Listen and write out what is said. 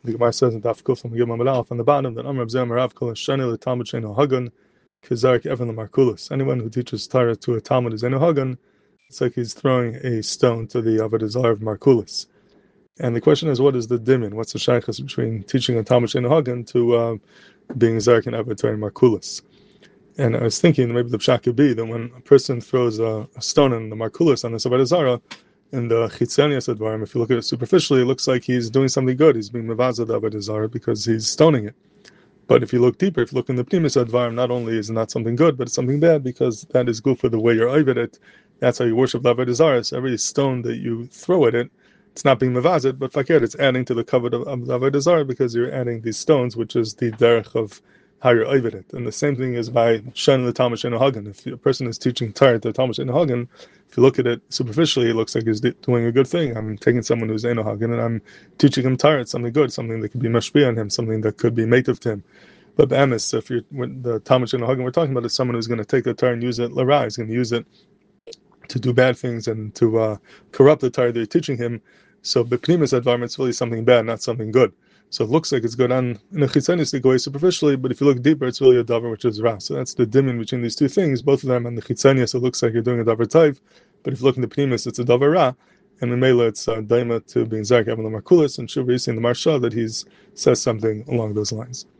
The Gemara says in Daf Kuf Gimel Aleph on the bottom that Amar B'Zeh Rav Kol Shani LeTalmud Sheinu Hagan Kizarek Evan LeMarkulis. Anyone who teaches Torah to a Talmud is Einu Hagan. It's like he's throwing a stone to the Avodah Zarah of Markulis. And the question is, what is the dimin? What's the shaykhus between teaching a Talmud Sheinu Hagan to being Zarek and Avodah Zarah Markulis? And I was thinking maybe the pshat could be that when a person throws a stone in the Markulis on the Avodah Zarah, in the Chitzenius Advarim, if you look at it superficially, it looks like he's doing something good. He's being mevazah the Avodah Zarah because he's stoning it. But if you look deeper, if you look in the Pnimis Advarim, not only is it not something good, but it's something bad because that is good for the way you're over it. That's how you worship the Avodah Zarah. So every stone that you throw at it, it's not being mevazah, but fakir, it's adding to the cover of the Avodah Zarah because you're adding these stones, which is the derech of how you're over it. And the same thing is by Shen L'Talmud Sheinu Hagan. If a person is teaching Torah to Talmud Sheinu Hagan, if you look at it superficially, it looks like he's doing a good thing. I'm taking someone who's Einu Hagan and I'm teaching him Torah. It's something good, something that could be mashpia on him, something that could be native to him. But B'emes, if when the Talmud Sheinu Hagan we're talking about is someone who's going to take the Torah and use it l'ra, he's going to use it to do bad things and to corrupt the Torah that you're teaching him. So B'pnimis environment is really something bad, not something good. So it looks like it's good on in a chitzanistic way superficially, but if you look deeper, it's really a davar which is ra. So that's the dimin between these two things. Both of them on the chitzanias, it looks like you're doing a davar type, but if you look in the pnimis, it's a davar ra, and in Mela it's daima to being zarek even the markulis, and Shuvah, you see in the Marsha that he says something along those lines.